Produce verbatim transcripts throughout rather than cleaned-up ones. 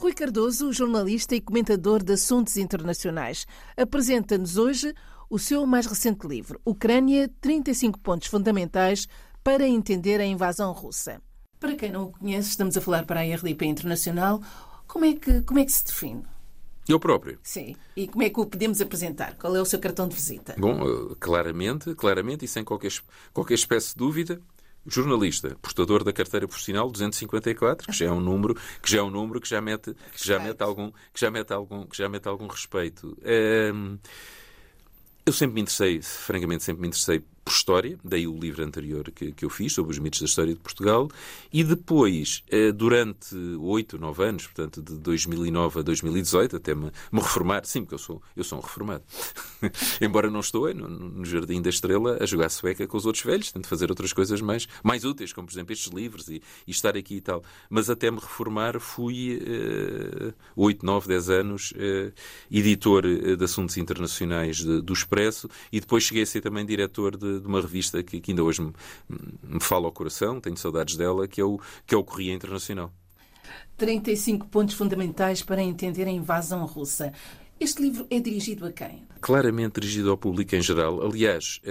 Rui Cardoso, jornalista e comentador de assuntos internacionais, apresenta-nos hoje o seu mais recente livro, Ucrânia, trinta e cinco pontos fundamentais para entender a invasão russa. Para quem não o conhece, estamos a falar para a R D P Internacional. Como é que, como é que se define? Eu próprio? Sim. E como é que o podemos apresentar? Qual é o seu cartão de visita? Bom, claramente, claramente e sem qualquer, qualquer espécie de dúvida, jornalista, portador da carteira profissional duzentos e cinquenta e quatro, que já é um número que já é um número que já mete que já mete algum que já mete algum que já mete algum respeito. Um, eu sempre me interessei, francamente, sempre me interessei por história, daí o livro anterior que, que eu fiz sobre os mitos da história de Portugal, e depois, durante oito, nove anos, portanto, de dois mil e nove a dois mil e dezoito, até me, me reformar, sim, porque eu sou, eu sou um reformado, embora não estou no, no Jardim da Estrela a jogar sueca com os outros velhos, tento fazer outras coisas mais, mais úteis, como, por exemplo, estes livros e, e estar aqui e tal, mas até me reformar fui oito, nove, dez anos uh, editor de assuntos internacionais de, do Expresso, e depois cheguei a ser também diretor de de uma revista que, que ainda hoje me, me fala ao coração, tenho saudades dela, que é o, que é o Correio Internacional. trinta e cinco pontos fundamentais para entender a invasão russa. Este livro é dirigido a quem? Claramente dirigido ao público em geral. Aliás,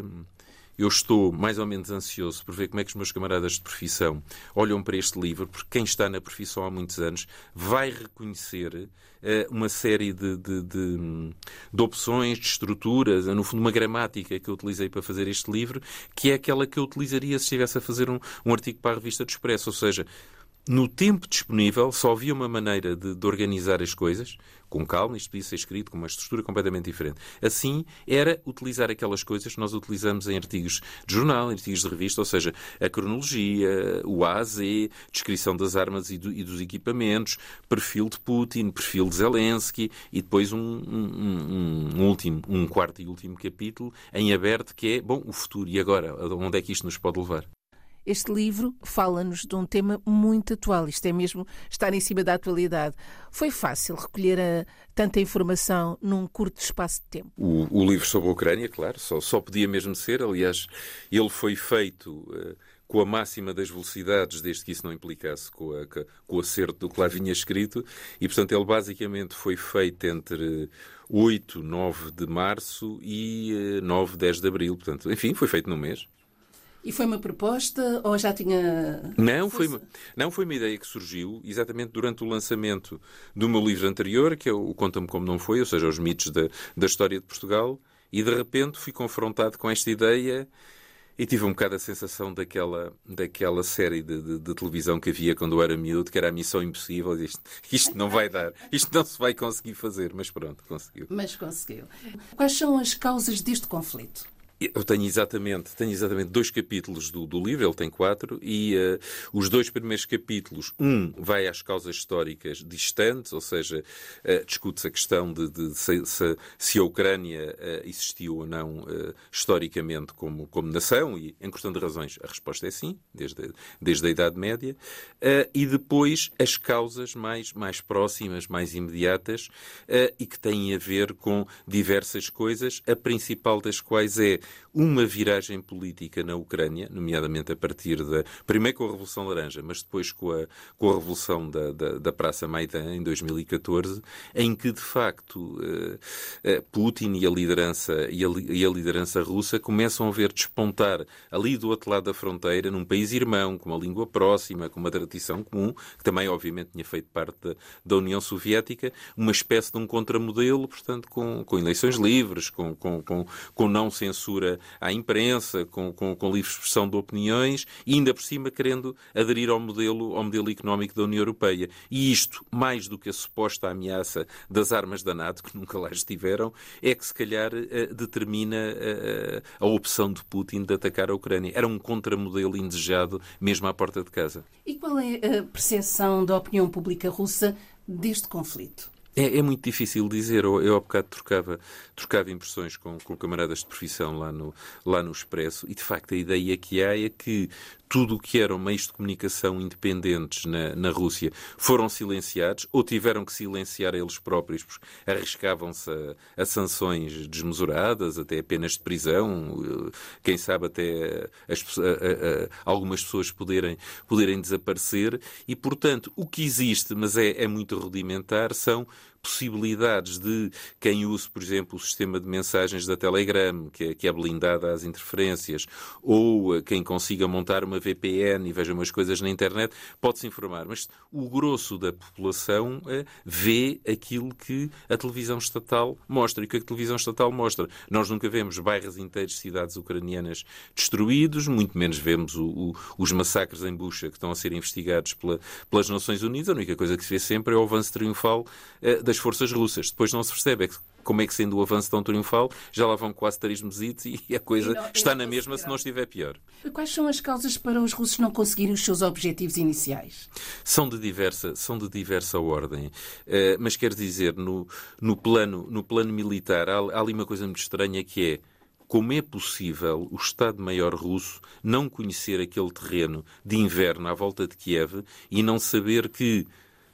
eu estou mais ou menos ansioso por ver como é que os meus camaradas de profissão olham para este livro, porque quem está na profissão há muitos anos vai reconhecer uma série de, de, de, de opções, de estruturas, no fundo uma gramática que eu utilizei para fazer este livro, que é aquela que eu utilizaria se estivesse a fazer um, um artigo para a revista do Expresso. Ou seja, no tempo disponível só havia uma maneira de, de organizar as coisas, com calma, isto podia ser escrito com uma estrutura completamente diferente. Assim, era utilizar aquelas coisas que nós utilizamos em artigos de jornal, em artigos de revista, ou seja, a cronologia, o A a Z, descrição das armas e, do, e dos equipamentos, perfil de Putin, perfil de Zelensky, e depois um, um, um, um, último, um quarto e último capítulo em aberto, que é, bom, o futuro. E agora? Onde é que isto nos pode levar? Este livro fala-nos de um tema muito atual. Isto é mesmo estar em cima da atualidade. Foi fácil recolher a, tanta informação num curto espaço de tempo? O, o livro sobre a Ucrânia, claro, só, só podia mesmo ser. Aliás, ele foi feito uh, com a máxima das velocidades, desde que isso não implicasse com, a, com o acerto do que lá vinha escrito. E, portanto, ele basicamente foi feito entre oito, nove de março e uh, nove, dez de abril. Portanto, enfim, foi feito num mês. E foi uma proposta ou já tinha... Não foi, uma, não, foi uma ideia que surgiu exatamente durante o lançamento do meu livro anterior, que é o Conta-me Como Não Foi, ou seja, os mitos da, da história de Portugal, e de repente fui confrontado com esta ideia e tive um bocado a sensação daquela, daquela série de, de, de televisão que havia quando eu era miúdo, que era a Missão Impossível. Isto, isto não vai dar, isto não se vai conseguir fazer, mas pronto, conseguiu. Mas conseguiu. Quais são as causas deste conflito? Eu tenho exatamente, tenho exatamente dois capítulos do, do livro, ele tem quatro, e uh, os dois primeiros capítulos, um vai às causas históricas distantes, ou seja, uh, discute-se a questão de, de se, se, se a Ucrânia uh, existiu ou não uh, historicamente como, como nação, e em questão de razões a resposta é sim, desde, desde a Idade Média, uh, e depois as causas mais, mais próximas, mais imediatas, uh, e que têm a ver com diversas coisas, a principal das quais é uma viragem política na Ucrânia, nomeadamente a partir da... primeiro com a Revolução Laranja, mas depois com a, com a Revolução da, da, da Praça Maidan, em dois mil e catorze, em que, de facto, uh, uh, Putin e a, liderança, e, a, e a liderança russa começam a ver despontar ali do outro lado da fronteira, num país irmão, com uma língua próxima, com uma tradição comum, que também, obviamente, tinha feito parte da, da União Soviética, uma espécie de um contramodelo, portanto, com, com eleições livres, com, com, com, com não censura à imprensa, com, com, com livre expressão de opiniões, e ainda por cima querendo aderir ao modelo, ao modelo económico da União Europeia. E isto, mais do que a suposta ameaça das armas da NATO, que nunca lá estiveram, é que se calhar determina a, a opção de Putin de atacar a Ucrânia. Era um contramodelo indesejado, mesmo à porta de casa. E qual é a percepção da opinião pública russa deste conflito? É, é muito difícil dizer. Eu, eu há bocado trocava, trocava impressões com, com camaradas de profissão lá no, lá no Expresso e, de facto, a ideia que há é que tudo o que eram meios de comunicação independentes na, na Rússia foram silenciados ou tiveram que silenciar eles próprios, porque arriscavam-se a, a sanções desmesuradas, até penas de prisão, quem sabe até as, a, a, a, algumas pessoas poderem, poderem desaparecer. E, portanto, o que existe, mas é, é muito rudimentar, são possibilidades de quem use, por exemplo, o sistema de mensagens da Telegram, que é, que é blindada às interferências, ou quem consiga montar uma V P N e veja umas coisas na internet, pode-se informar. Mas o grosso da população é, vê aquilo que a televisão estatal mostra. E o que a televisão estatal mostra? Nós nunca vemos bairros inteiros de cidades ucranianas destruídos, muito menos vemos o, o, os massacres em Bucha que estão a ser investigados pela, pelas Nações Unidas. A única coisa que se vê sempre é o avanço triunfal eh, das forças russas. Depois não se percebe é que, como é que, sendo o avanço tão triunfal, já lá vão quase três meses e a coisa e não, está na mesma se não estiver pior. Quais são as causas para os russos não conseguirem os seus objetivos iniciais? São de diversa, são de diversa ordem. Uh, mas quero dizer, no, no, plano, no plano militar, há, há ali uma coisa muito estranha que é como é possível o Estado-Maior russo não conhecer aquele terreno de inverno à volta de Kiev e não saber que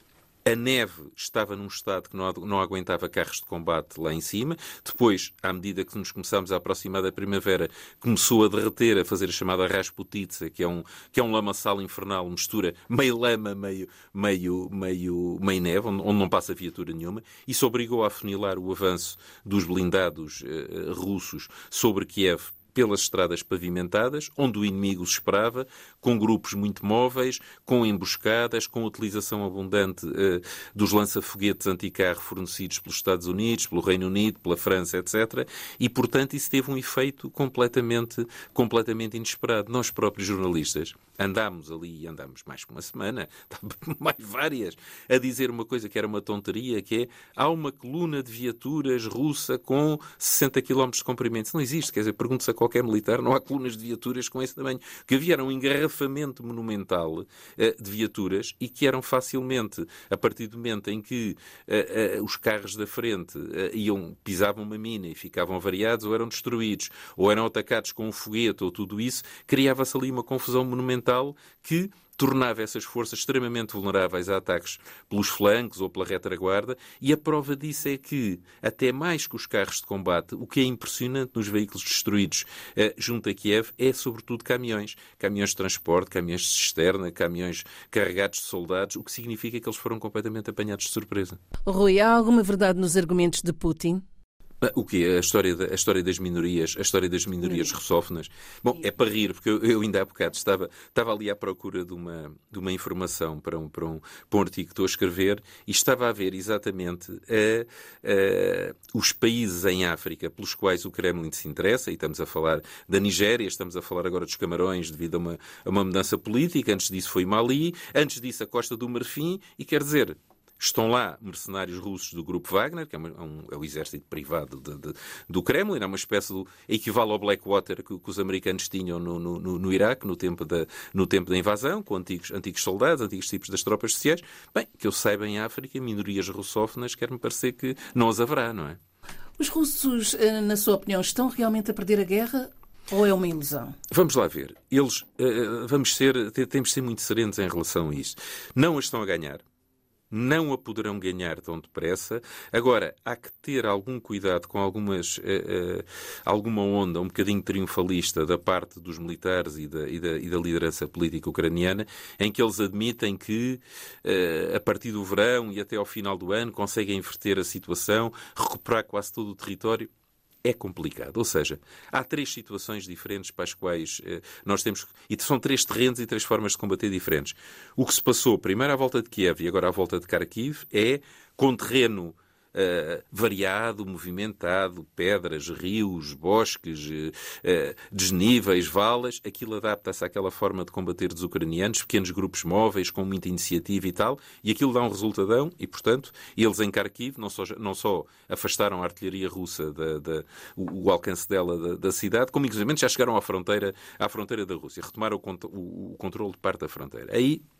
a neve estava num estado que não, não aguentava carros de combate lá em cima. Depois, à medida que nos começámos a aproximar da primavera, começou a derreter, a fazer a chamada Rasputitsa, que é um, que é um lamaçal infernal, mistura meio lama, meio, meio, meio, meio neve, onde, onde não passa viatura nenhuma. Isso obrigou a afunilar o avanço dos blindados uh, russos sobre Kiev pelas estradas pavimentadas, onde o inimigo se esperava, com grupos muito móveis, com emboscadas, com utilização abundante uh, dos lança-foguetes anticarro fornecidos pelos Estados Unidos, pelo Reino Unido, pela França, etcétera. E, portanto, isso teve um efeito completamente, completamente inesperado. Nós próprios jornalistas andámos ali, andámos mais que uma semana, mais várias, a dizer uma coisa que era uma tonteria, que é há uma coluna de viaturas russa com sessenta quilómetros de comprimento. Isso não existe, quer dizer, pergunte-se a qualquer militar, não há colunas de viaturas com esse tamanho. Que havia era um engarrafamento monumental uh, de viaturas e que eram facilmente, a partir do momento em que uh, uh, os carros da frente uh, iam, pisavam uma mina e ficavam variados, ou eram destruídos, ou eram atacados com um foguete, ou tudo isso, criava-se ali uma confusão monumental que tornava essas forças extremamente vulneráveis a ataques pelos flancos ou pela retaguarda, e a prova disso é que, até mais que os carros de combate, o que é impressionante nos veículos destruídos eh, junto a Kiev é, sobretudo, caminhões. Caminhões de transporte, caminhões de cisterna, caminhões carregados de soldados, o que significa que eles foram completamente apanhados de surpresa. Rui, há alguma verdade nos argumentos de Putin? O quê? A história, da, a história das minorias, a história das minorias russófonas. Bom, é para rir, porque eu, eu ainda há bocado estava, estava ali à procura de uma, de uma informação para um, para, um, para um artigo que estou a escrever e estava a ver exatamente a, a, os países em África pelos quais o Kremlin se interessa, e estamos a falar da Nigéria, estamos a falar agora dos Camarões devido a uma, a uma mudança política, antes disso foi Mali, antes disso a Costa do Marfim, e quer dizer, estão lá mercenários russos do grupo Wagner, que é, um, é o exército privado de, de, do Kremlin, é uma espécie do equivale ao Blackwater que, que os americanos tinham no, no, no Iraque, no tempo, da, no tempo da invasão, com antigos, antigos soldados, antigos tipos das tropas sociais. Bem, que eu saiba em África, minorias russófonas, quer-me parecer que não as haverá, não é? Os russos, na sua opinião, estão realmente a perder a guerra? Ou é uma ilusão? Vamos lá ver. Eles, uh, vamos ser, temos de ser muito serenos em relação a isso. Não as estão a ganhar. Não a poderão ganhar tão depressa. Agora, há que ter algum cuidado com algumas, uh, uh, alguma onda um bocadinho triunfalista da parte dos militares e da, e da, e da liderança política ucraniana, em que eles admitem que, uh, a partir do verão e até ao final do ano, conseguem inverter a situação, recuperar quase todo o território. É complicado. Ou seja, há três situações diferentes para as quais eh, nós temos... E são três terrenos e três formas de combater diferentes. O que se passou primeiro à volta de Kiev e agora à volta de Kharkiv é com terreno Uh, variado, movimentado, pedras, rios, bosques, uh, uh, desníveis, valas. Aquilo adapta-se àquela forma de combater dos ucranianos, pequenos grupos móveis, com muita iniciativa e tal, e aquilo dá um resultadão, e, portanto, eles em Kharkiv não só, não só afastaram a artilharia russa, da, da, o, o alcance dela da, da cidade, como, inclusive, já chegaram à fronteira, à fronteira da Rússia, retomaram o, o, o controle de parte da fronteira. Aí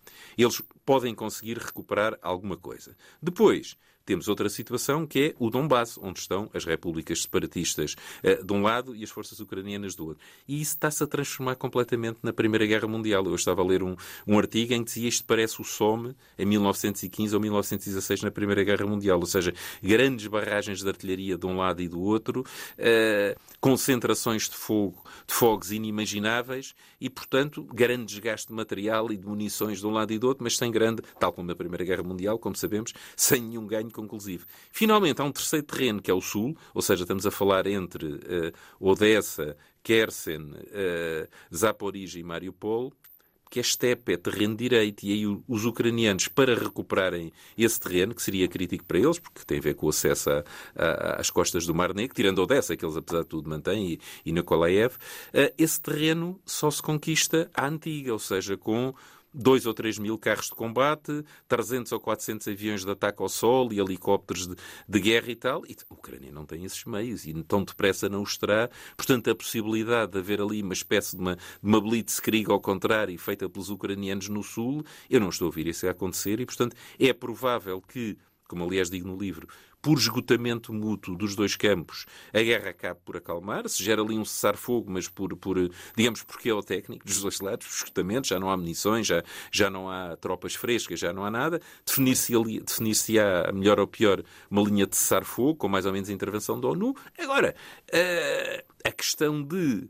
Eles podem conseguir recuperar alguma coisa. Depois, temos outra situação que é o Donbass, onde estão as repúblicas separatistas uh, de um lado e as forças ucranianas do outro. E isso está-se a transformar completamente na Primeira Guerra Mundial. Eu estava a ler um, um artigo em que dizia isto parece o Somme em mil novecentos e quinze ou mil novecentos e dezasseis na Primeira Guerra Mundial. Ou seja, grandes barragens de artilharia de um lado e do outro, uh, concentrações de fogo, de fogos inimagináveis e, portanto, grande desgaste de material e de munições de um lado e do outro, mas sem grande, tal como na Primeira Guerra Mundial, como sabemos, sem nenhum ganho conclusivo. Finalmente, há um terceiro terreno, que é o sul, ou seja, estamos a falar entre uh, Odessa, Kherson, uh, Zaporizhia e Mariupol, que é estepe, é terreno direito, e aí os ucranianos, para recuperarem esse terreno, que seria crítico para eles, porque tem a ver com o acesso a, a, às costas do Mar Negro, tirando Odessa, que eles, apesar de tudo, mantêm, e, e Nikolaev, uh, esse terreno só se conquista à antiga, ou seja, com dois ou três mil carros de combate, trezentos ou quatrocentos aviões de ataque ao solo e helicópteros de, de guerra e tal. E a Ucrânia não tem esses meios e tão depressa não os terá. Portanto, a possibilidade de haver ali uma espécie de uma, de uma blitzkrieg ao contrário, feita pelos ucranianos no sul, eu não estou a ouvir isso a acontecer e, portanto, é provável que, como aliás digo no livro, por esgotamento mútuo dos dois campos, a guerra acabe por acalmar, se gera ali um cessar-fogo, mas por, por, digamos, porque é o técnico dos dois lados, por esgotamento, já não há munições, já, já não há tropas frescas, já não há nada, definir-se-á, definir-se-á, melhor ou pior, uma linha de cessar-fogo, com mais ou menos a intervenção da ONU. Agora, a, a questão de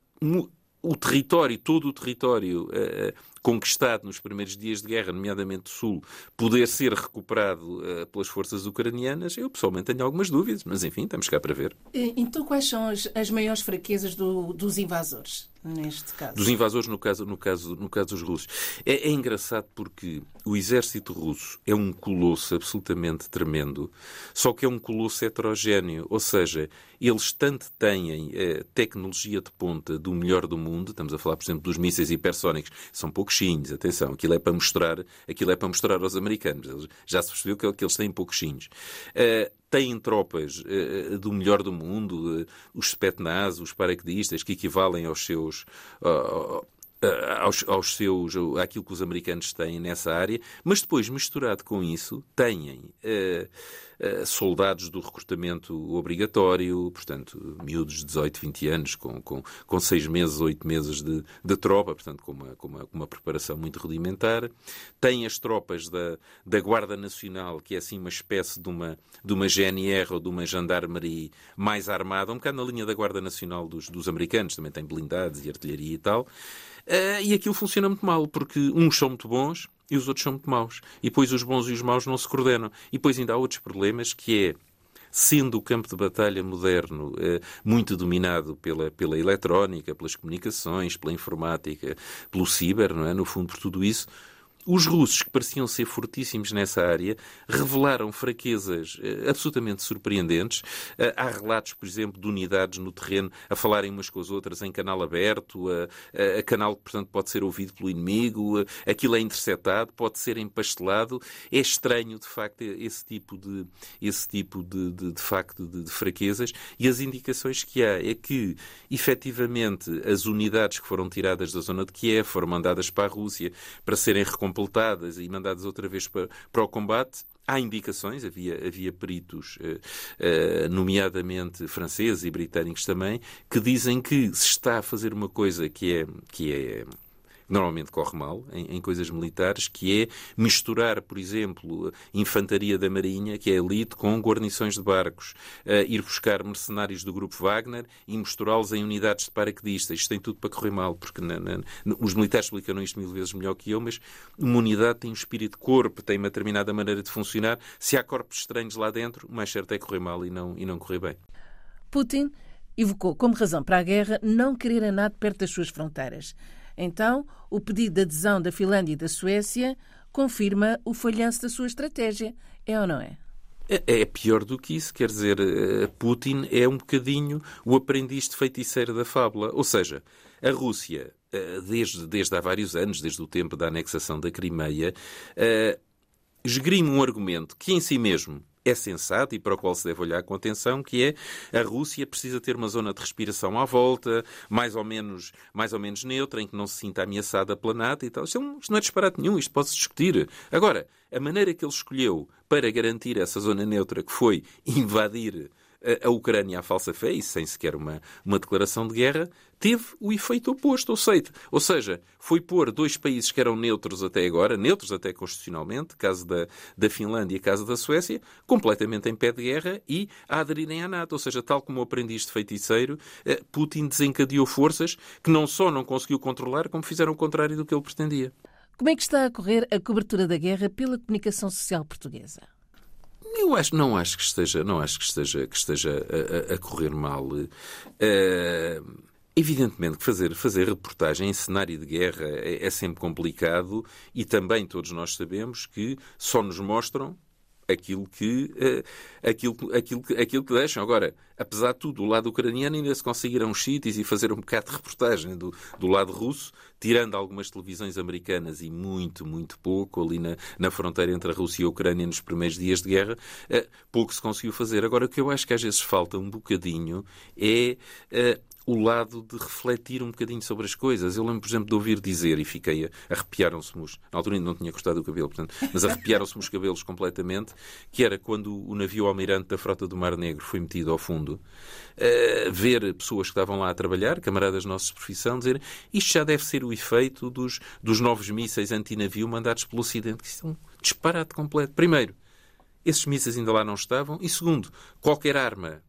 o território, todo o território uh, conquistado nos primeiros dias de guerra, nomeadamente o Sul, poder ser recuperado uh, pelas forças ucranianas, eu pessoalmente tenho algumas dúvidas, mas enfim, estamos cá para ver. Então quais são as, as maiores fraquezas do, dos invasores, neste caso? Dos invasores, no caso, no caso, no caso dos russos. É, é engraçado porque o exército russo é um colosso absolutamente tremendo, só que é um colosso heterogéneo, ou seja, eles tanto têm uh, tecnologia de ponta do melhor do mundo, estamos a falar, por exemplo, dos mísseis hipersónicos, são pouquinhos, atenção, aquilo é para mostrar, aquilo é para mostrar aos americanos, eles, já se percebeu que, que eles têm pouquinhos. Uh, têm tropas uh, do melhor do mundo, uh, os Spetsnaz, os paraquedistas, que equivalem aos seus... Uh, Aos, aos seus, àquilo que os americanos têm nessa área, mas depois, misturado com isso, têm uh, uh, soldados do recrutamento obrigatório, portanto, miúdos de dezoito, vinte anos, com, com, com seis meses, oito meses de, de tropa, portanto, com uma, com, uma, com uma preparação muito rudimentar. Têm as tropas da, da Guarda Nacional, que é assim uma espécie de uma, de uma G N R ou de uma gendarmerie mais armada, um bocado na linha da Guarda Nacional dos, dos americanos, também tem blindados e artilharia e tal. Uh, e aquilo funciona muito mal, porque uns são muito bons e os outros são muito maus. E depois os bons e os maus não se coordenam. E depois ainda há outros problemas, que é, sendo o campo de batalha moderno uh, muito dominado pela, pela eletrónica, pelas comunicações, pela informática, pelo ciber, não é? No fundo, por tudo isso, os russos, que pareciam ser fortíssimos nessa área, revelaram fraquezas eh, absolutamente surpreendentes. Eh, há relatos, por exemplo, de unidades no terreno a falarem umas com as outras em canal aberto, a, a, a canal que, portanto, pode ser ouvido pelo inimigo, a, aquilo é interceptado, pode ser empastelado. É estranho, de facto, esse tipo de, esse tipo de, de, de facto, de, de fraquezas. E as indicações que há é que, efetivamente, as unidades que foram tiradas da zona de Kiev foram mandadas para a Rússia para serem recompensadas e mandadas outra vez para, para o combate. Há indicações, havia, havia peritos, eh, eh, nomeadamente franceses e britânicos também, que dizem que se está a fazer uma coisa que é... Que é normalmente corre mal em, em coisas militares, que é misturar, por exemplo, infantaria da Marinha, que é elite, com guarnições de barcos, uh, ir buscar mercenários do grupo Wagner e misturá-los em unidades de paraquedistas. Isto tem tudo para correr mal, porque na, na, os militares explicaram isto mil vezes melhor que eu, mas uma unidade tem um espírito de corpo, tem uma determinada maneira de funcionar. Se há corpos estranhos lá dentro, o mais certo é correr mal e não, e não correr bem. Putin evocou como razão para a guerra não querer a NATO perto das suas fronteiras. Então, o pedido de adesão da Finlândia e da Suécia confirma o falhanço da sua estratégia. É ou não é? É pior do que isso. Quer dizer, Putin é um bocadinho o aprendiz de feiticeiro da fábula. Ou seja, a Rússia, desde, desde há vários anos, desde o tempo da anexação da Crimeia, esgrime um argumento que em si mesmo é sensato e para o qual se deve olhar com atenção, que é a Rússia precisa ter uma zona de respiração à volta, mais ou menos, mais ou menos neutra, em que não se sinta ameaçada pela NATO e tal. Isto não é disparate nenhum, isto pode-se discutir. Agora, a maneira que ele escolheu para garantir essa zona neutra, que foi invadir a Ucrânia à falsa fé, e sem sequer uma, uma declaração de guerra, teve o efeito oposto. Ou seja, ou seja, foi pôr dois países que eram neutros até agora, neutros até constitucionalmente, caso da, da Finlândia e caso da Suécia, completamente em pé de guerra e a aderirem à NATO. Ou seja, tal como o aprendiz de feiticeiro, Putin desencadeou forças que não só não conseguiu controlar, como fizeram o contrário do que ele pretendia. Como é que está a correr a cobertura da guerra pela comunicação social portuguesa? Eu acho, não acho que esteja, não acho que esteja, que esteja a, a correr mal. Uh, evidentemente que fazer, fazer reportagem em cenário de guerra é, é sempre complicado e também todos nós sabemos que só nos mostram aquilo que, uh, aquilo, aquilo, aquilo que deixam. Agora, apesar de tudo, do lado ucraniano ainda se conseguiram sítios e fazer um bocado de reportagem do, do lado russo, tirando algumas televisões americanas e muito, muito pouco, ali na, na fronteira entre a Rússia e a Ucrânia nos primeiros dias de guerra, uh, pouco se conseguiu fazer. Agora, o que eu acho que às vezes falta um bocadinho é Uh, o lado de refletir um bocadinho sobre as coisas. Eu lembro, por exemplo, de ouvir dizer, e fiquei, arrepiaram-se-me os... Na altura ainda não tinha cortado o cabelo, portanto, mas arrepiaram-se-me os cabelos completamente, que era quando o navio almirante da frota do Mar Negro foi metido ao fundo, uh, ver pessoas que estavam lá a trabalhar, camaradas nossos de profissão, dizer isto já deve ser o efeito dos, dos novos mísseis antinavio mandados pelo Ocidente, que isso é um disparate completo. Primeiro, esses mísseis ainda lá não estavam, e segundo, qualquer arma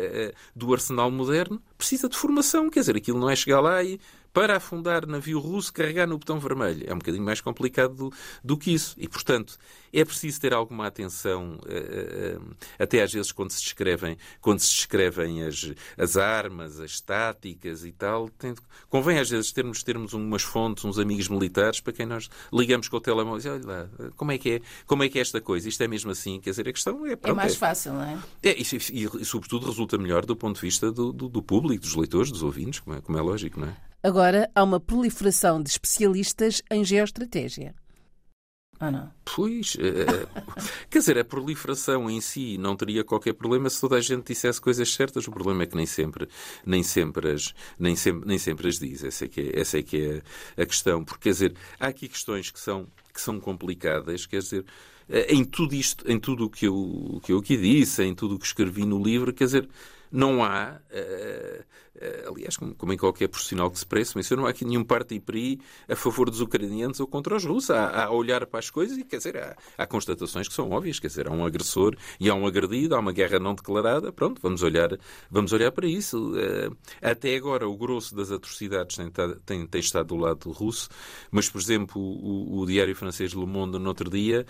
do arsenal moderno precisa de formação, quer dizer, aquilo não é chegar lá e para afundar navio russo carregar no botão vermelho. É um bocadinho mais complicado do, do que isso. E, portanto, é preciso ter alguma atenção, uh, uh, até às vezes quando se descrevem, quando se descrevem as, as armas, as táticas e tal. Tem, convém às vezes termos, termos umas fontes, uns amigos militares para quem nós ligamos com o telemóvel e dizemos, olha lá, como é, que é, como é que é esta coisa? Isto é mesmo assim? Quer dizer, a questão é... Pronto, é mais é, fácil, não é? É e, e, e, sobretudo, resulta melhor do ponto de vista do, do, do público, dos leitores, dos ouvintes, como é, como é lógico, não é? Agora, há uma proliferação de especialistas em geoestratégia. Ah, não? Pois, uh, quer dizer, a proliferação em si não teria qualquer problema se toda a gente dissesse coisas certas. O problema é que nem sempre, nem sempre, as, nem sempre, nem sempre as diz. Essa é que é, essa é, que é a questão. Porque, quer dizer, há aqui questões que são, que são complicadas, quer dizer, em tudo isto, em tudo o que eu, que eu aqui disse, em tudo o que escrevi no livro, quer dizer, não há, uh, uh, aliás, como, como em qualquer profissional que se presse, mas não há aqui nenhum parte e peri a favor dos ucranianos ou contra os russos. Há, há a olhar para as coisas e, quer dizer, há, há constatações que são óbvias, quer dizer, há um agressor e há um agredido, há uma guerra não declarada, pronto, vamos olhar, vamos olhar para isso. Uh, até agora, o grosso das atrocidades tem, tem, tem estado do lado russo, mas, por exemplo, o, o, o diário francês Le Monde, no outro dia,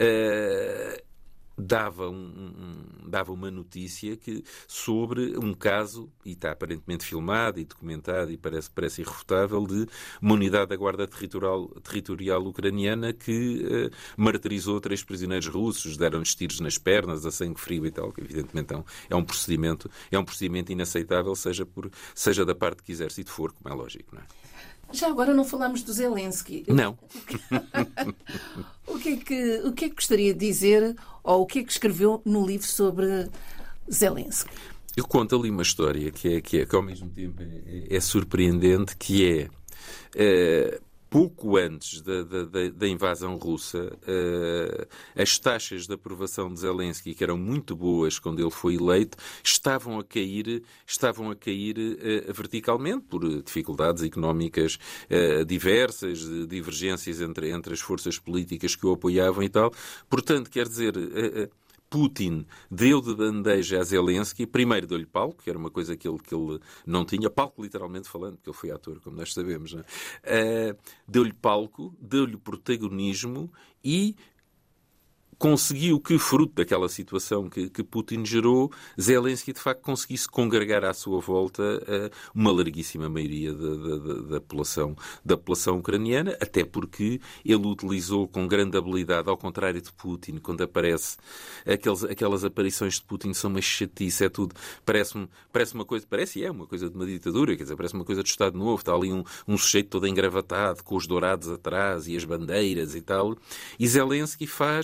uh, Dava, um, um, dava uma notícia que, sobre um caso, e está aparentemente filmado e documentado e parece, parece irrefutável, de uma unidade da Guarda Territorial, territorial Ucraniana que uh, martirizou três prisioneiros russos, deram-lhes tiros nas pernas, a sangue frio e tal, que evidentemente é um, é um procedimento, é um procedimento inaceitável, seja, por, seja da parte que exército for, como é lógico, não é? Já agora não falámos do Zelensky. Não. O que é que, o que é que gostaria de dizer, ou o que é que escreveu no livro sobre Zelensky? Eu conto ali uma história que, é, que, é, que ao mesmo tempo é, é surpreendente, que é... é pouco antes da, da, da invasão russa, uh, as taxas de aprovação de Zelensky, que eram muito boas quando ele foi eleito, estavam a cair, estavam a cair uh, verticalmente por dificuldades económicas uh, diversas, divergências entre, entre as forças políticas que o apoiavam e tal. Portanto, quer dizer... Uh, uh, Putin deu de bandeja a Zelensky, primeiro deu-lhe palco, que era uma coisa que ele, que ele não tinha, palco literalmente falando, porque ele foi ator, como nós sabemos, não é? Uh, deu-lhe palco, deu-lhe protagonismo e conseguiu que, fruto daquela situação que, que Putin gerou, Zelensky, de facto, conseguisse congregar à sua volta uh, uma larguíssima maioria da, da, da, população, da população ucraniana, até porque ele utilizou com grande habilidade, ao contrário de Putin, quando aparece, aqueles, aquelas aparições de Putin são uma chatice, é tudo, parece-me, parece uma coisa, parece e é uma coisa de uma ditadura, quer dizer, parece uma coisa de Estado Novo, está ali um, um sujeito todo engravatado, com os dourados atrás e as bandeiras e tal, e Zelensky faz... Uh,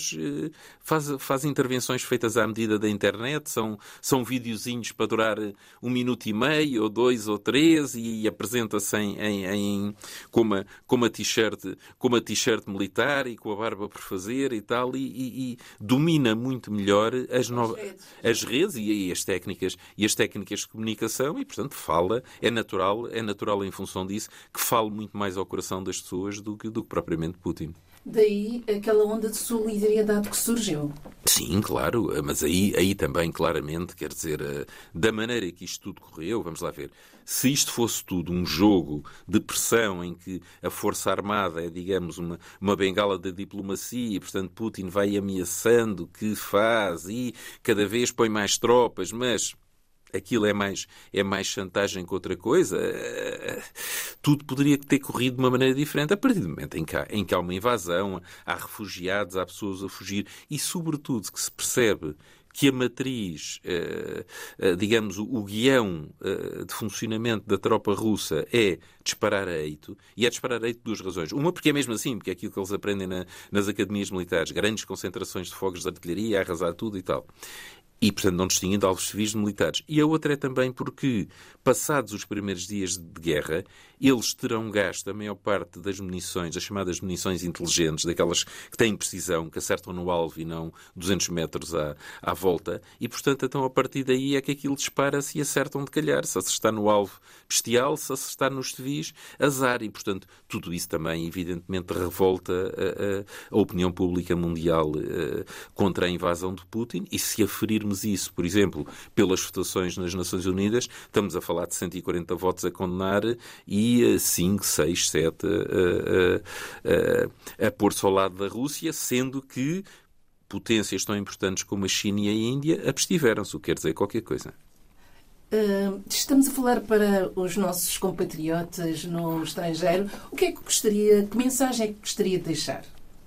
faz, faz intervenções feitas à medida da internet, são, são videozinhos para durar um minuto e meio, ou dois, ou três, e apresenta-se em, em, em, com uma, com uma t-shirt, com uma t-shirt militar e com a barba por fazer e tal, e, e, e domina muito melhor as, no... as redes e, e as técnicas e as técnicas de comunicação, e portanto fala, é natural, é natural em função disso que fale muito mais ao coração das pessoas do que, do que propriamente Putin. Daí aquela onda de solidariedade que surgiu. Sim, claro, mas aí, aí também claramente, quer dizer, da maneira que isto tudo correu, vamos lá ver, se isto fosse tudo um jogo de pressão em que a Força Armada é, digamos, uma, uma bengala da diplomacia e, portanto, Putin vai ameaçando que faz e cada vez põe mais tropas, mas aquilo é mais, é mais chantagem que outra coisa, tudo poderia ter corrido de uma maneira diferente. A partir do momento em que há, em que há uma invasão, há refugiados, há pessoas a fugir e, sobretudo, que se percebe que a matriz, digamos, o guião de funcionamento da tropa russa é disparar a eito, e é disparar a eito por duas razões. Uma, porque é mesmo assim, porque é aquilo que eles aprendem na, nas academias militares, grandes concentrações de fogos de artilharia, arrasar tudo e tal. E, portanto, não distinguindo alvos civis de militares. E a outra é também porque, passados os primeiros dias de guerra, eles terão gasto a maior parte das munições, as chamadas munições inteligentes, daquelas que têm precisão, que acertam no alvo e não duzentos metros à, à volta. E, portanto, então, a partir daí é que aquilo dispara-se e acertam de calhar. Se acertar no alvo, bestial. Se acertar nos civis, azar. E, portanto, tudo isso também, evidentemente, revolta a, a, a opinião pública mundial a, contra a invasão de Putin. E se aferirmos isso, por exemplo, pelas votações nas Nações Unidas, estamos a falar de cento e quarenta votos a condenar e cinco, seis, sete a, a, a, a pôr-se ao lado da Rússia, sendo que potências tão importantes como a China e a Índia abstiveram-se, o que quer dizer qualquer coisa. Uh, estamos a falar para os nossos compatriotas no estrangeiro. O que é que gostaria, que mensagem é que gostaria de deixar?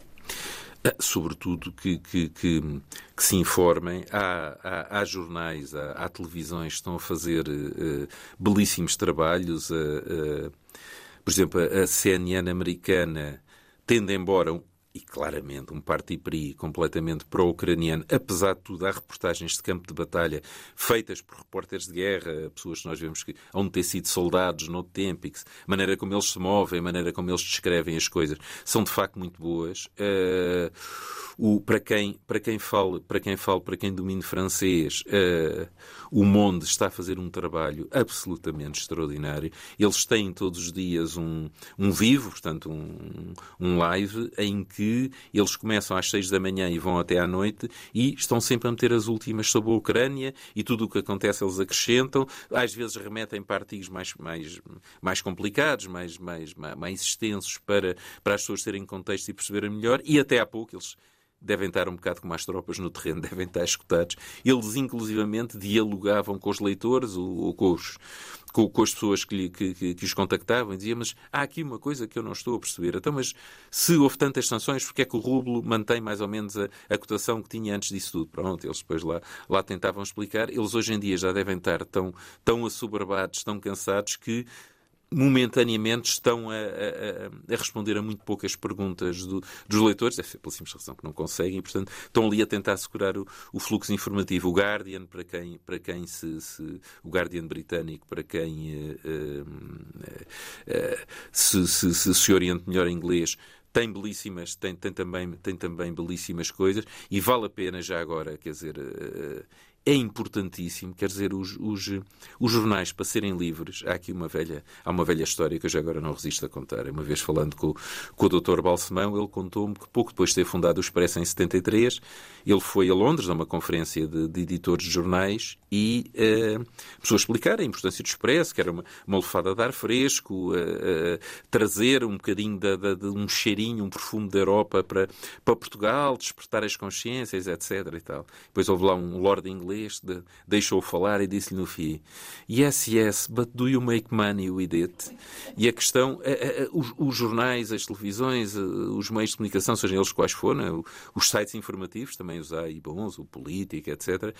Sobretudo que, que, que, que se informem. Há, há, há jornais, há, há televisões que estão a fazer uh, belíssimos trabalhos. Uh, uh, por exemplo, a C N N americana, tendo embora, um, e claramente, um parti-pris completamente pró-ucraniano, apesar de tudo, há reportagens de campo de batalha feitas por repórteres de guerra, pessoas que nós vemos que onde ter sido soldados no tempo, e que, a maneira como eles se movem, a maneira como eles descrevem as coisas, são de facto muito boas. Uh, o, para, quem, para, quem fala, para quem fala, para quem domine francês, uh, o Monde está a fazer um trabalho absolutamente extraordinário. Eles têm todos os dias um, um vivo, portanto, um, um live, em que eles começam às seis da manhã e vão até à noite e estão sempre a meter as últimas sobre a Ucrânia e tudo o que acontece eles acrescentam. Às vezes remetem para artigos mais, mais, mais complicados, mais, mais, mais extensos para, para as pessoas terem contexto e perceberem melhor. E até há pouco eles devem estar um bocado como as tropas no terreno, devem estar escutados. Eles, inclusivamente, dialogavam com os leitores ou com, os, com, com as pessoas que, que, que, que os contactavam e diziam, mas há aqui uma coisa que eu não estou a perceber. Então, mas se houve tantas sanções, porque é que o rublo mantém mais ou menos a, a cotação que tinha antes disso tudo? Pronto, eles depois lá, lá tentavam explicar. Eles hoje em dia já devem estar tão, tão assoberbados, tão cansados que momentaneamente estão a, a, a responder a muito poucas perguntas do, dos leitores, deve ser pela simples razão que não conseguem, e, portanto, estão ali a tentar segurar o, o fluxo informativo. O Guardian, para quem, para quem se, se o Guardian britânico, para quem uh, uh, uh, se, se, se, se oriente melhor em inglês, tem belíssimas, tem, tem, também, tem também belíssimas coisas, e vale a pena já agora, quer dizer, uh, é importantíssimo, quer dizer, os, os, os jornais, para serem livres, há aqui uma velha, há uma velha história que eu já agora não resisto a contar. Uma vez falando com, com o doutor Balsemão, ele contou-me que pouco depois de ter fundado o Expresso em setenta e três, ele foi a Londres a uma conferência de, de editores de jornais e uh, precisou explicar a importância do Expresso, que era uma, uma lefada de ar fresco, uh, uh, trazer um bocadinho de, de, de um cheirinho, um perfume da Europa para, para Portugal, despertar as consciências, etcétera e tal. Depois houve lá um lord inglês de, deixou falar e disse-lhe no fim, yes, yes, but do you make money with it? E a questão, a, a, os, os jornais, as televisões, a, os meios de comunicação, sejam eles quais forem, os sites informativos, também os há e bons, o Política, etcétera,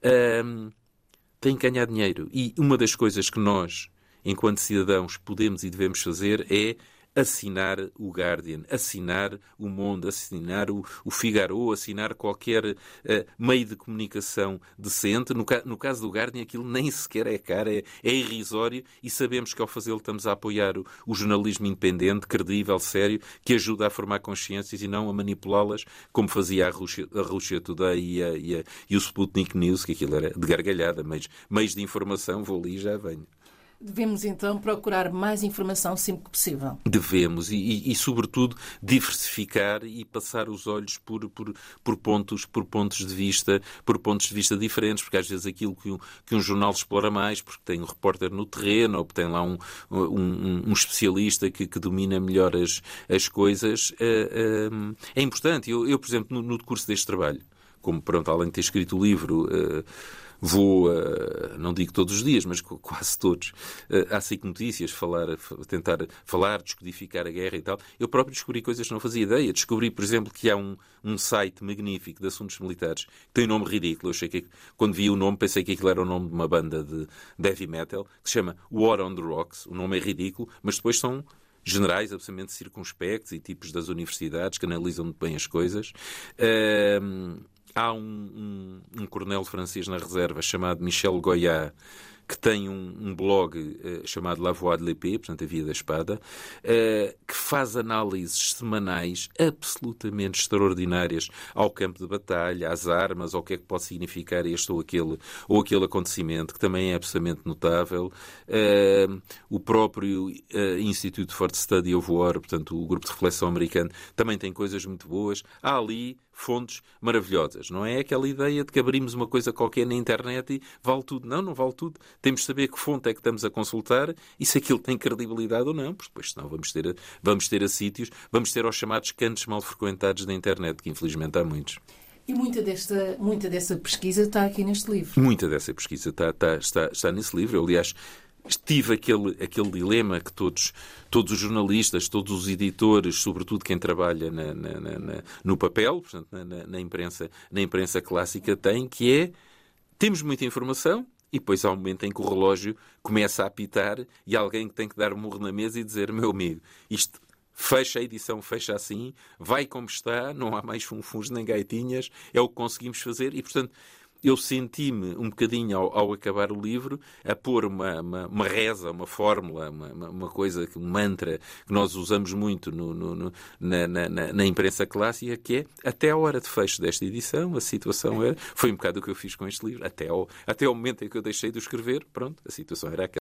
um, têm que ganhar dinheiro. E uma das coisas que nós, enquanto cidadãos, podemos e devemos fazer é assinar o Guardian, assinar o Monde, assinar o, o Figaro, assinar qualquer uh, meio de comunicação decente. No, ca- no caso do Guardian, aquilo nem sequer é caro, é, é irrisório, e sabemos que ao fazê-lo estamos a apoiar o, o jornalismo independente, credível, sério, que ajuda a formar consciências e não a manipulá-las, como fazia a Russia, a Russia Today e, a, e, a, e o Sputnik News, que aquilo era de gargalhada, meios, meios de informação, vou ali e já venho. Devemos, então, procurar mais informação sempre que possível. Devemos e, e, e, sobretudo, diversificar e passar os olhos por, por, por, pontos, por pontos de vista, por pontos de vista diferentes, porque às vezes aquilo que um, que um jornal explora mais, porque tem um repórter no terreno, ou tem lá um, um, um especialista que, que domina melhor as, as coisas, é, é, é importante. Eu, eu, por exemplo, no, no curso deste trabalho, como, pronto, além de ter escrito o livro, uh, vou, uh, não digo todos os dias, mas quase todos, uh, à SIC Notícias, falar, tentar falar, descodificar a guerra e tal. Eu próprio descobri coisas que não fazia ideia. Descobri, por exemplo, que há um, um site magnífico de assuntos militares que tem um nome ridículo. Eu achei que, quando vi o nome, pensei que aquilo era o nome de uma banda de, de heavy metal, que se chama War on the Rocks. O nome é ridículo, mas depois são generais absolutamente circunspectos e tipos das universidades que analisam muito bem as coisas. Uh, Há um, um, um coronel francês na reserva chamado Michel Goya, que tem um, um blog uh, chamado La Voix de l'Épée, portanto a Via da Espada, uh, que faz análises semanais absolutamente extraordinárias ao campo de batalha, às armas, ao que é que pode significar este ou aquele, ou aquele acontecimento, que também é absolutamente notável. Uh, o próprio uh, Institute for the Study of War, portanto o grupo de reflexão americano, também tem coisas muito boas. Há ali fontes maravilhosas. Não é aquela ideia de que abrimos uma coisa qualquer na internet e vale tudo. Não, não vale tudo. Temos de saber que fonte é que estamos a consultar e se aquilo tem credibilidade ou não, porque depois senão vamos ter a, vamos ter a sítios, vamos ter aos chamados cantos mal frequentados da internet, que infelizmente há muitos. E muita desta, muita dessa pesquisa está aqui neste livro. Muita dessa pesquisa está, está, está, está nesse livro. Eu, aliás, tive aquele, aquele dilema que todos, todos os jornalistas, todos os editores, sobretudo quem trabalha na, na, na, no papel, portanto, na, na, imprensa, na imprensa clássica, tem, que é, temos muita informação e depois há um momento em que o relógio começa a apitar e alguém que tem que dar um murro na mesa e dizer, meu amigo, isto fecha a edição, fecha assim, vai como está, não há mais funfuns nem gaitinhas, é o que conseguimos fazer e, portanto, eu senti-me um bocadinho, ao, ao acabar o livro, a pôr uma, uma, uma reza, uma fórmula, uma, uma coisa, um mantra que nós usamos muito no, no, no, na, na, na imprensa clássica, que é, até a hora de fecho desta edição, a situação era, foi um bocado o que eu fiz com este livro, até ao, até ao momento em que eu deixei de escrever, pronto, a situação era aquela.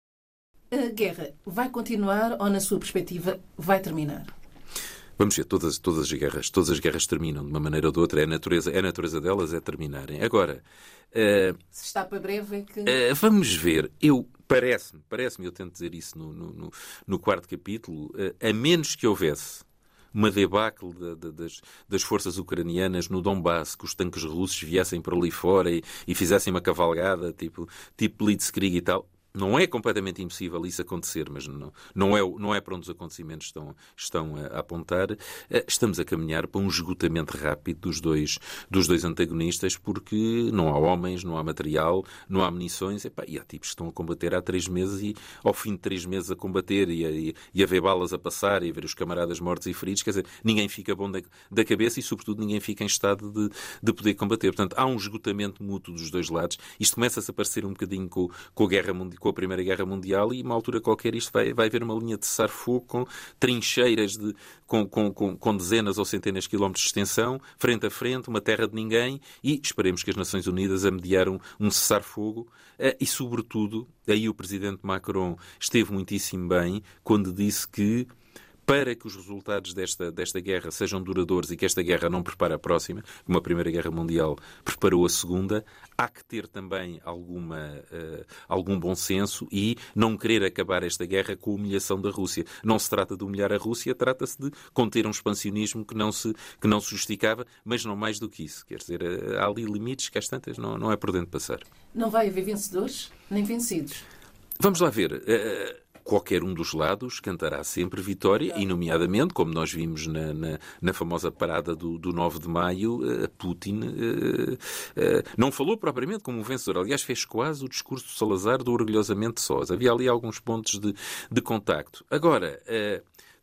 A guerra vai continuar ou, na sua perspectiva, vai terminar? Vamos ver, todas, todas as guerras, todas as guerras terminam de uma maneira ou de outra. É a natureza, é a natureza delas é terminarem. Agora, uh, se está para breve é que... Uh, vamos ver. Eu, parece-me, parece-me, eu tento dizer isso no, no, no quarto capítulo, uh, a menos que houvesse uma debacle de, de, das, das forças ucranianas no Donbass, que os tanques russos viessem para ali fora e, e fizessem uma cavalgada, tipo, tipo Blitzkrieg e tal. Não é completamente impossível isso acontecer, mas não, não, é, não é para onde os acontecimentos estão, estão a apontar. Estamos a caminhar para um esgotamento rápido dos dois, dos dois antagonistas, porque não há homens, não há material, não há munições. Epá, e há tipos que estão a combater há três meses e, ao fim de três meses a combater e a, e, e a ver balas a passar e a ver os camaradas mortos e feridos, quer dizer, ninguém fica bom da, da cabeça e, sobretudo, ninguém fica em estado de, de poder combater. Portanto, há um esgotamento mútuo dos dois lados. Isto começa-se a parecer um bocadinho com, com a guerra mundial, com a Primeira Guerra Mundial, e uma altura qualquer isto vai, vai haver uma linha de cessar-fogo com trincheiras de, com, com, com, com dezenas ou centenas de quilómetros de extensão, frente a frente, uma terra de ninguém, e esperemos que as Nações Unidas a mediar um, um cessar-fogo. E, sobretudo, aí o Presidente Macron esteve muitíssimo bem quando disse que, para que os resultados desta, desta guerra sejam duradouros e que esta guerra não prepare a próxima, como a Primeira Guerra Mundial preparou a Segunda, há que ter também alguma, uh, algum bom senso e não querer acabar esta guerra com a humilhação da Rússia. Não se trata de humilhar a Rússia, trata-se de conter um expansionismo que não se, que não se justificava, mas não mais do que isso. Quer dizer, há ali limites que às tantas não, não é por dentro passar. Não vai haver vencedores nem vencidos? Vamos lá ver. Uh, Qualquer um dos lados cantará sempre vitória, e nomeadamente, como nós vimos na, na, na famosa parada do, do nove de maio, uh, Putin uh, uh, não falou propriamente como um vencedor. Aliás, fez quase o discurso de Salazar do orgulhosamente sós. Havia ali alguns pontos de, de contacto. Agora, uh,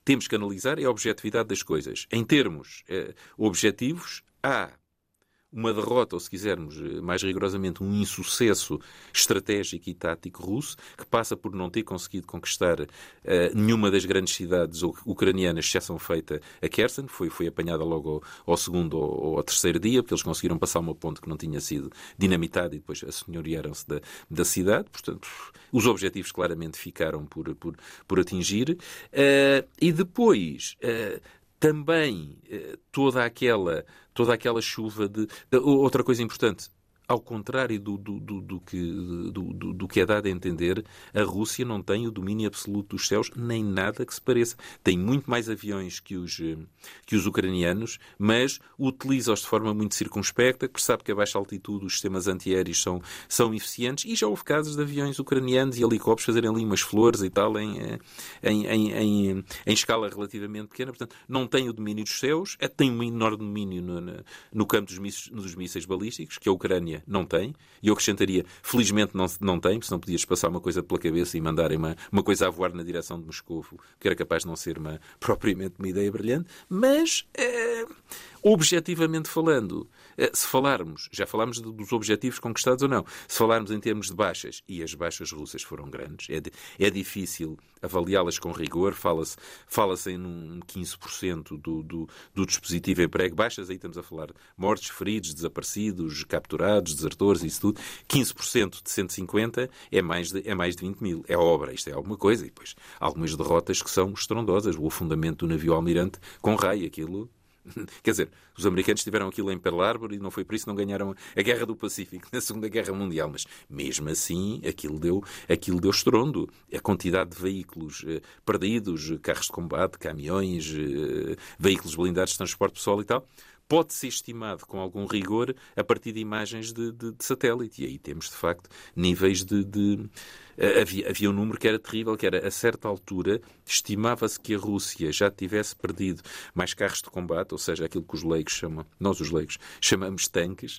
temos que analisar é a objetividade das coisas. Em termos eh, objetivos, há uma derrota, ou se quisermos mais rigorosamente, um insucesso estratégico e tático russo, que passa por não ter conseguido conquistar uh, nenhuma das grandes cidades ucranianas, exceção feita a Kherson, foi, foi apanhada logo ao, ao segundo ou ao, ao terceiro dia, porque eles conseguiram passar uma ponte que não tinha sido dinamitada e depois assenhorearam-se da, da cidade. Portanto, os objetivos claramente ficaram por, por, por atingir. Uh, e depois... Uh, Também eh, toda aquela, toda aquela chuva de, de... Outra coisa importante, ao contrário do, do, do, do, que, do, do, do que é dado a entender, a Rússia não tem o domínio absoluto dos céus, nem nada que se pareça. Tem muito mais aviões que os, que os ucranianos, mas utiliza-os de forma muito circunspecta, porque sabe que a baixa altitude os sistemas antiaéreos são, são eficientes, e já houve casos de aviões ucranianos e helicópteros fazerem ali umas flores e tal em, em, em, em, em escala relativamente pequena. Portanto, não tem o domínio dos céus, tem um enorme domínio no, no campo dos mísseis, dos mísseis balísticos, que a Ucrânia não tem, e eu acrescentaria, felizmente não, não tem, porque senão podias passar uma coisa pela cabeça e mandarem uma, uma coisa a voar na direção de Moscou, que era capaz de não ser uma, propriamente uma ideia brilhante, mas, é, objetivamente falando, é, se falarmos, já falámos de, dos objetivos conquistados ou não, se falarmos em termos de baixas, e as baixas russas foram grandes, é, de, é difícil avaliá-las com rigor, fala-se, fala-se em um quinze por cento do, do, do dispositivo emprego, baixas, aí estamos a falar de mortos, feridos, desaparecidos, capturados, desertores, isso tudo. quinze por cento de cento e cinquenta é mais de, é mais de vinte mil. É obra, isto é alguma coisa. E depois, algumas derrotas que são estrondosas. O afundamento do navio Almirante com raio, aquilo... Quer dizer, os americanos tiveram aquilo em Pearl Harbor e não foi por isso que não ganharam a Guerra do Pacífico na Segunda Guerra Mundial, mas mesmo assim aquilo deu, aquilo deu estrondo. A quantidade de veículos eh, perdidos, carros de combate, caminhões, eh, veículos blindados de transporte pessoal e tal, pode ser estimado com algum rigor a partir de imagens de, de, de satélite. E aí temos, de facto, níveis de... de... Havia, havia um número que era terrível, que era, a certa altura, estimava-se que a Rússia já tivesse perdido mais carros de combate, ou seja, aquilo que os leigos chamam, nós os leigos, chamamos tanques,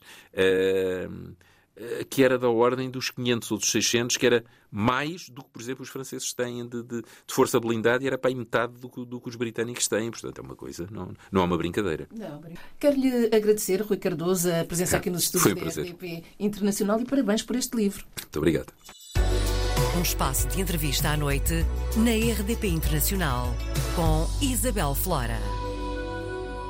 uh, uh, que era da ordem dos quinhentos ou dos seiscentos, que era mais do que, por exemplo, os franceses têm de, de, de força blindada, e era para aí metade do que, do que os britânicos têm. Portanto, é uma coisa, não, não é uma brincadeira. Não, quero-lhe agradecer, Rui Cardoso, a presença aqui nos estúdios da R D P Internacional, e parabéns por este livro. Muito obrigado. Um espaço de entrevista à noite na R D P Internacional com Isabel Flora.